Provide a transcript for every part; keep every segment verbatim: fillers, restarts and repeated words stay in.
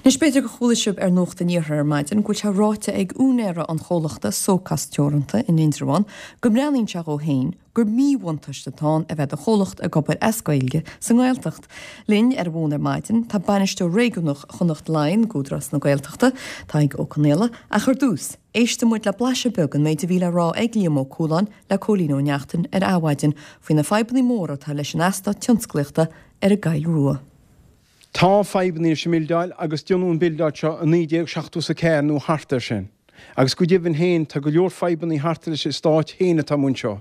Nis beidir go cholasib ar nócht an íorthar maidin, go te ráite ag únéire an cholachta sócastheoranta in Indrawan, go mreanín se go héin, gur míhaantaiste tá a bheith a cholacht a gobar escailge sa Gaeltacht. Linn ar bhónar maidin, tá banisteú réigunach chunacht lein gúdras na Gaeltachta, tá ag ó Canéla a chur dús. Éiste muid le blaise began méid a bhíle rá ag líam ó cúlan le cólín ó neachtain ar áhaidin faoin na feibanní móra tá leis an easta tionscliachta ar a gail rua. Tá feibanní sem mildáil agus dionún bildáil seo a nídéag seachtú sa céir nó hartar sin. Agus go dibhann héin tá go leor feibanní hartar leis stáit héine tá mún seo.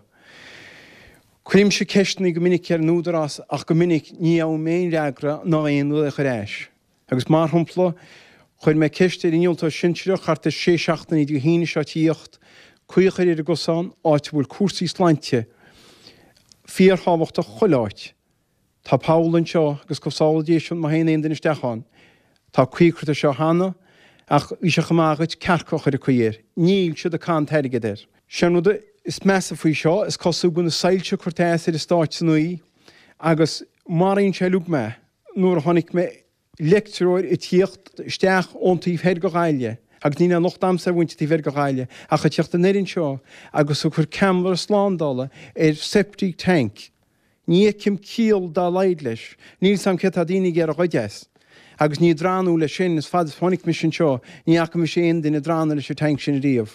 Cuim se ceistní go minic ar núdarás ach go minic ní á méon reagra ná aon lu a choréis. Agus mar thumpla chuir me ceiste íolta sinseire charta sé seachtaí go híine seo tíocht chuochar ar a gosán áit bhfuil cuasaí sláinte fíor hábhachta choláit. Tá Pálan seo agus go sáladéisiún má héana éon isteachán. Tá cuiicrta seo hána ach bhí se chamágait cearcoch ar a chuir. Níl siad a cá teige ir. Seanúda is measa faoi seo is cosú buna saoilte chuirtéis ar a stáit san nuí agus maríonn sé lúg me nuair a tháinig me lectúir i tíocht isteach óntaí fér go gáile. Ag ní nach damsa bhainte tí fér go gáile a chu teocht an éironn seo agus sú chur camar sláándála ar septic tank. Ní cim cíal dá leid leis, níl sam ce a daoine ggéar a chuideas. Agus ní dránú le sin is fad tháinig mis sin seo, ní acha mis sé duine drána leis tank sin a riamh.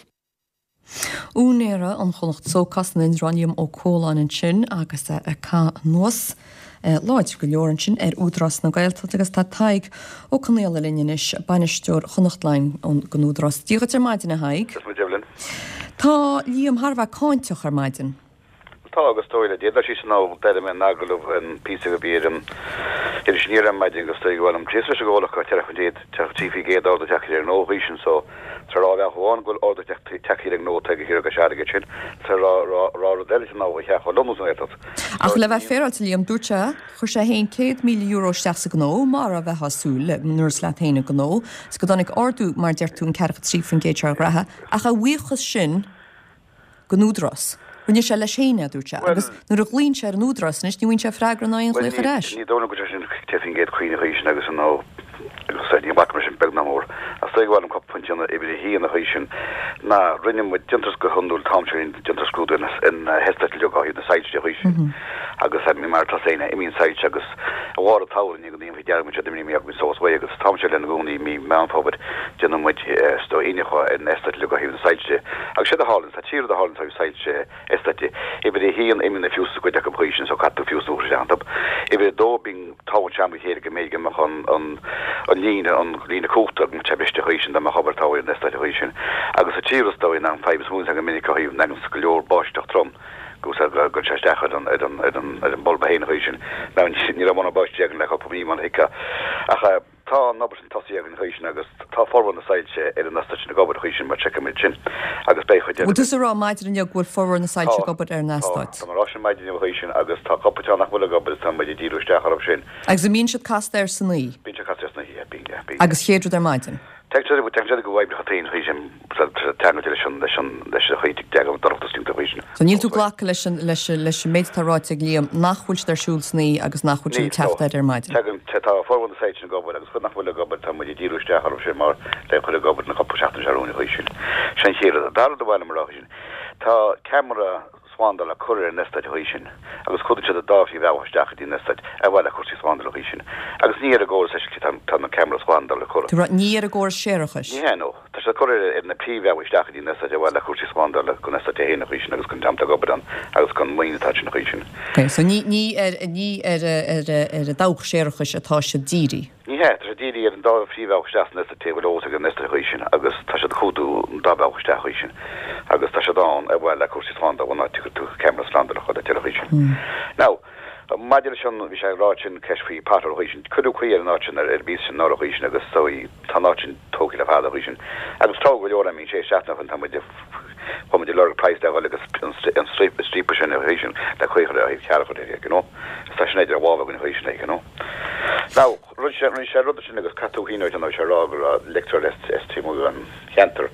Únéire an cholacht sócas na Indranium ó cólan an sin agus a cá nuas láid go leoran sin ar údras na Gaeltacht agus tá taig ó Canéla linneis banisteúr chunachtlein an go údras. Díogat ar maidin a haig? Tá líam Harbh cáinteach ar maidin. Tá agus tóile déad sí ná deile me nagalh an pí go bírum idir sníir an maidin go stoig bhil an tríos se ggólacha teach déad teachtíí géad á teachir ar nóhísin so tar rá bheáin goil á teachí ag nó teige hir go seige sin tar rá deile ná cheach lomus état. Ach le bheith féráil líam dúte chu sé hén cé milliún euro seach gó mar a bheith hasúil nuair le héine gó, s go donnig ardú mar deirtún cecha trí fan géitear grathe ach a bhuichas sin go núdras. Rinne se le séine dúte agus nuair a glíonn sé an údras nis ní bhain se freigra ná an chlécha reis. Ní dóna go sin tefin géad chuoine hísin agus an ná agus sé ní bach mar sin beg na mór. A stoig bhil an coppunteanna idir hí an hísin na rinne mu dintas go hundúil táimseín dintascrúda in hesta leáí na saide hísin. agus mí mar taséine i mín saide agus a bhá a táhain go dtíon dearm se mí agus sós bha agus táimse le gúnaí mí meanpóbad déanam muid stoíinecha in esta leáí na saide. agus sé a hálann sa tíir a hálann sa saide estate. Ibe hían imine fiúsa go de completion so catú fiúsú seantab. Ibe dó bín táhain seam héir go méid go an an an líne an lína cóta an tebiste hísin am habar táhain na estate hísin. agus a tíras dáin an feibbs mún a go minic híh negam sa go leor báisteach trom. Gus go go stechad an an an an bol behéin hísin. Na ní am an báiste le go mí man hica. Acha tá nabar an tasí an hísin agus tá forban na saide ar an nasta na gobar hísin mar check mit sin agus be chuide. Bú tú rá maidir an ghfuil forbar na saide gobar ar nastáid. Tá mar sin maidir hísin agus tá coppa nach bhfuil gobar tá maidir díú stechar sin. Agus mín se cast ar san ní. Bín se cast na hí agus chéadú ar maidin. Teachtar bud teachtar go bhaib chatain hísin teanna leis an leis an leis a chuitigh de an dorchtúnta hísin. So níl tú ghlacha leis leis leis méid táráte líam nachhuiil ar siúlsnaí agus nachhuiil sin teachtaid ar maidin. Tegan tá forban na saide gobar agus chud nachhfuil gobar tá muidir díú stechar sin mar le chuil gobar na coppa seachtain seúna hísin. Sin chéad a dar do bhile mar hísin. Tá camera swandal a curir in nesta hísin agus chuidir se a dáhí bhehasteach í nesta a bhile chuirsí swandal hísin. Agus ní a ggóir tá na camera swandal a chuir. Tú ní a ggóir séirechas? Ní nó, Tá se chuir in na prí bhehasteach í nesta a bhile chuirsí swandal go nesta héna hísin agus chun tamta gobadan agus chun muoinetá sin hísin. Ok, so ní ní ar ní ar ar a dách séirechas atá se díri? Ní hé, tá díri ar an dá prí bhehasteach nesta téhósa go nesta hísin agus tá se chuú dá bhehasteach hísin agus tá se dá a bhile chuirsí swandal bhna tú camera slanda chu a television. Now, maidir sin bhí sé ráin ceisfaí pátarhísin, chuú chuí ar náin ar bí sin náhísin agus soí tá náin tógi le fáhísin. agus tá go leor mí sé seaach an tamid chuidir le price de agus an strípa sin hísin le chuir a chearcha gó. Tá sin idir bháh gon hísin gó. Now, ru sé rud sin agus catúhíáid an se rágur a lector estímú an cheantar.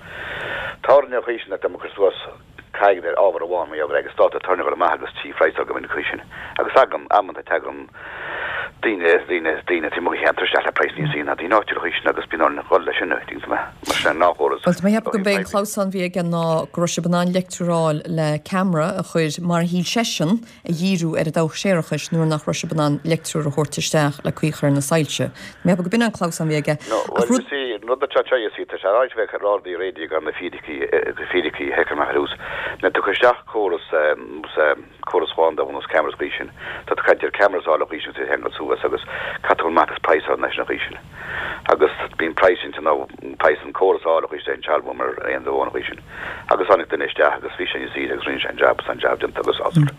Táne hísin a democrasúas caiig ar ábhar bháin mé agus stát a tarna go magus tí freis go min chuisisin. agus agam am a tegam Dine dine dine tí mé hentar preis ní sína dí náis agus bí na cholle sin nuting me mar nachhor. Well mé heb go ben Klausan vi gan ná grosse banán lektorál le camera a chuir mar hí session a díú er a da séchas nuair nach grosse banán lektor a hortisteach le cuichar na sailse. mé heb go bin an Klausan vi no dat cha sí ráid ve rádí rédi gan na fidiki fidiki heker ma hús. Na tu chuisteach choras choráin a nos cameras rísin, dat caiir cameras á rísin sé hen sú agus catol matas price á national rísin. Agus bín pricing to ná price an choras á rísin an chalbummer an do one rísin. Agus annig den iste agus fi sin sí agus rin an job san job agus as.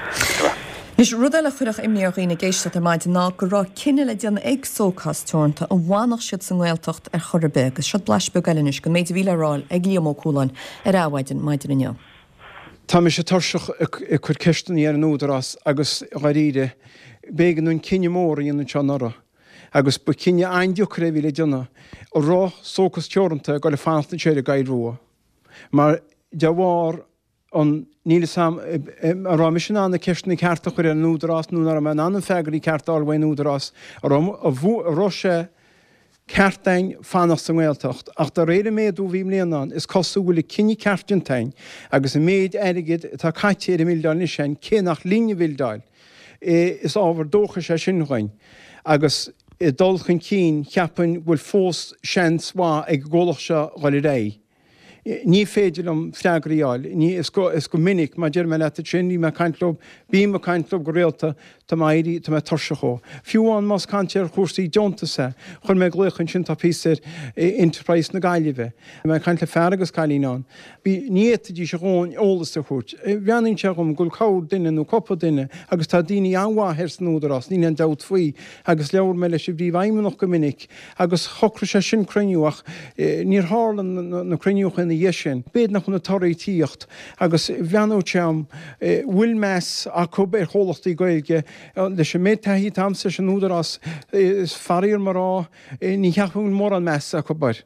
Is rudile chuireach imníoghína géiste a maidid ná go rá cinenne le deanna ag sócastúnta an bhánach siad san ghiltocht ar chorbe, agus siad bleisbe gaiinis go méid bhíleráil ag líomócúlain ar áhaidin maidid inne. Tá me sé tarseach i chuir ceistení ar an údarrás agus garíide bégan nún cinenne mór íon teanara, agus bu cinenne aindioch ré bhí le deanna ó rá sócastúnta go le fásta séir a gaiidrua. Mar de bhhar an níle sam ará mis an na ceistna ceartta chuir an údarrás nú ar an an fegarí ceartta áhhain údarrás a bhú rá sé ceartain fannach san ghiltocht, ach de réidir méadú bhí mléanán is cosúla cinenne ceartintain agus i méid aigeid tá caiitéad milliún is sin cé nach líne bhildáil is ábhar dócha sé sinhain agus i dulchan cín cheapan bhfuil fós seans má ag ggólach se gáil ré. Ní féidir am freagraíáil, ní is go minic má dear me le sin ní me caiintlob, bí me caiintlob go réalta tá mairí tá me torseachó. Fiúháin más cantear chósaí deontasa, chun me gluchann sin tá písir enterprise na gaiileh. Me caiint le fear agus cailíán. Bí níiad dí se gháin ólas a chuirt. Bheaning te gom gúil cáir duine nó coppa duine, agus tá daoine anmhathir san údarrás, ní an dat faoi, agus leabhar me leis bhí bhaimimeach go minic, agus chocra sé sin cruniuach, níor hálan na cruniuach in sin, béad nach chuna toraí tíocht agus bheanú team bhfuil meas a cub ar chólachtaí gailge leis sé méid taí tamsa an údarrás is faríir marrá ní cheapún mór an meas a cubar.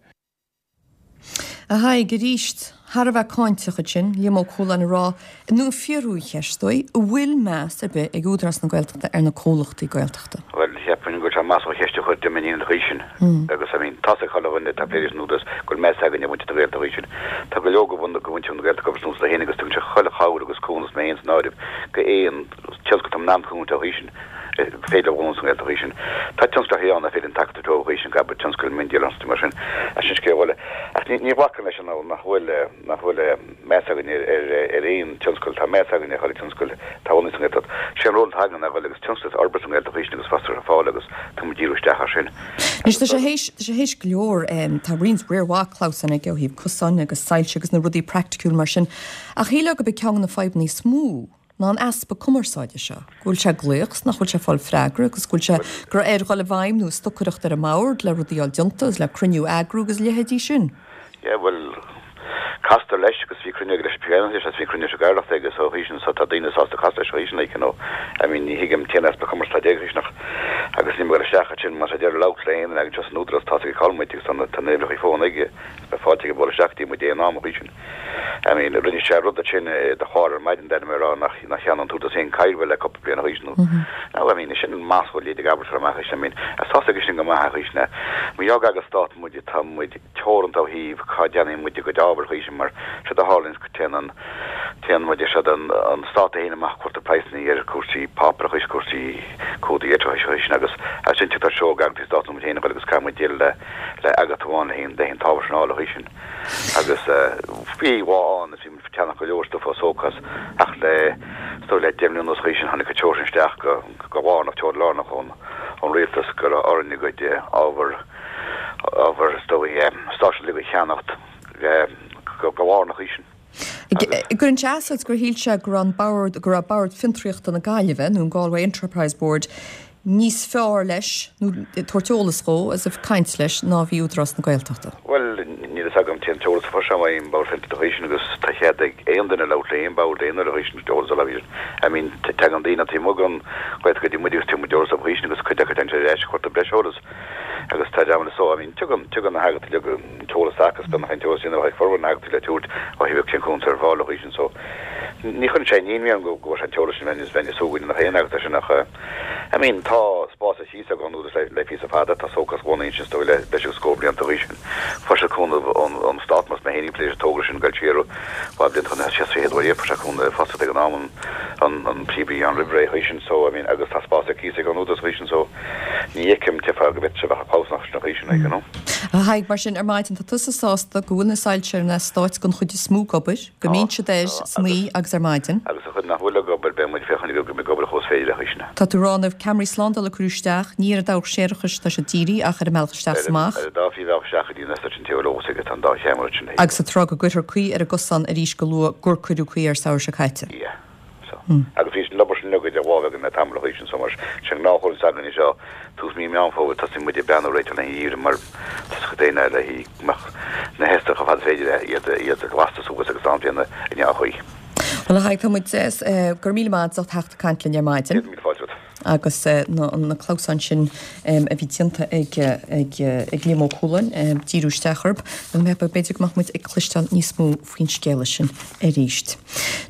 A haig go ríist Har bheith cáintecha sin, líomó cólan rá, nó fiorú cheistoi, bhfuil meas ar be ag údras na gailteachta ar na cólachtaí gailteachta. Well, heapin go tá más cheiste chu dimíon rísin, agus a mín tasa chalahhaine tá pléidir núdas go meas agan bhainte a gailta rísin. Tá go leoga bhna go bhainte an gailta go nús le héine agus tugann se chola cháir agus cónas mé éons náidh go éon tealca tam námcúnta rísin. Féidir bhún san gailta rísin. Tá tionsca héanna féidir tacta tó rísin gab tionscail mindialanstí mar sin a sin scéhile. Ach ní bhacan leis an nach bhfuil nach bhfuil meas agan ar éon tionscail tá meas agan ar chola tionscail tá bhna san gailta. Sin ról hagan nach bhfuil agus tionscail arbas an gailta rísin agus fastar a fáil agus tá mu díú isteach sin. Nís tá sé héis glór tá rins bréirhá Klausan ag híh cosan agus sailse agus na rudí practicúil mar sin. A chéile go be ceann na fáib ní smú. ná an aspa cumarsáide seo. Gúil se gléochs nach chuil se fáil freigra, agus gúil se gur éir gáil bhaim nó stocuireacht ar a máir le rudíáil diontas le cruniú agrú agus lehéadí sin. Yeah, well, Castor leis agus bhí cruniú leis peann as bhí cruniú gairlacht agus ó hísin sa tá daine sásta castor seo hísin like, you know. I mean, ní hiigem tíana aspa cumarsáide nach agus ní mar seacha sin mar deidir laut léin agus just núdras tá go calmid san tannéilech fóna ige be fáte bol seachtaí mu dé ná hísin. I mean, rinne sé rudda sin de háir maidin den mé nach nach chean tú sin caiirhfuil le coppa bliana híisnú. Now, I mean, sin másfuil líad gabar mar sin, I mean, a sásta sin go maithe híisna. Mu jog agus stát mu tam mu teorant á híh cá deanna mu go dábar híisin mar se a hálins go tean tean mu se an stát héine amach chuirta preisna ar cuasí papra chuis cuasí códaí étra hísin agus a sin tutar seo gang tí stát mu héine agus cá mu déal le le agatháin hén de hén tábar sin ála hísin. Agus fíháin is hí teannach go leorstof á sócas ach le sto le déimlún os hísin hanna go teorin steach go go bháin teir lánach ón an réaltas go árinnig go de ábhar ábhar stoi stáisiil go cheannacht go bháin hísin. Gur an teasad gur híl se gur an bard gur a bard fintriocht an na gaiileh nó Galway Enterprise Board níos fearr leis nó tuairteolalas ró as a caint leis ná bhí údras na gailteachta. Well, ní agam tíon teolalas for sem in bá fintriation agus tá chead ag éon duine le léon bá déana a hísin teolalas a levíir. I mean, te an dína tí mugan chuid go dtí muidir tí teolalas a hísin agus chuide go teinte éis chuirta breisiolalas. agus tá deamna so, I mean, tugan tugan na hagat le go teolalas agus ben hain teolalas in ag forward hagat le túd ó híh tin chun ar bhála hísin so. Ní chun sé ní mian go go an teolalas in venis venis sógin na héana agus sin nach I mean, tá boss he sa gonu le fi fada ta sokas one inch sto le be scope an tuition for kun on on start mas me heni pleasure toglish galchero wa den han chess head wa for kun fast de namen an an P B an liberation so I mean agus tas boss ki se gonu tuition so ni ekem te fa gebet se va pause nach tuition you know a haig mar sin ar maitin tá tusa sásta gohna sailtir na stáit gon chudi smú gobir go míse déis smí agus ar maitin agus chud nach bhfuil gobir be mu fechan go me gobir chos féidir chuisna Tá tú rán ah Camry Slán a cruúisteach ní a dách séchas tá se díri a chu mechasteach smach dá fi seach dí na an teológus an dá chéimir agus sa trag a gutar chuí ar a gosan a ríis go lu gur chuú chuí ar saoir se chaite agus fi lobar sin nugad a bhág na tamhin so mar se náhol sagan is seo tús mí meán fóg tá sin mu ben réit na ír mar déine le hí na heste a fad féidir iad iad a glastasúgus agus anna in chuí. Well haig tá muid gur míle máid á techt cantlinn ar maitin agus na chlausan sin a bhí tianta ag ag lémó cholan díústecharb an me beidir mach muid ag chluisteán níos mó faoin scéile sin a ríist.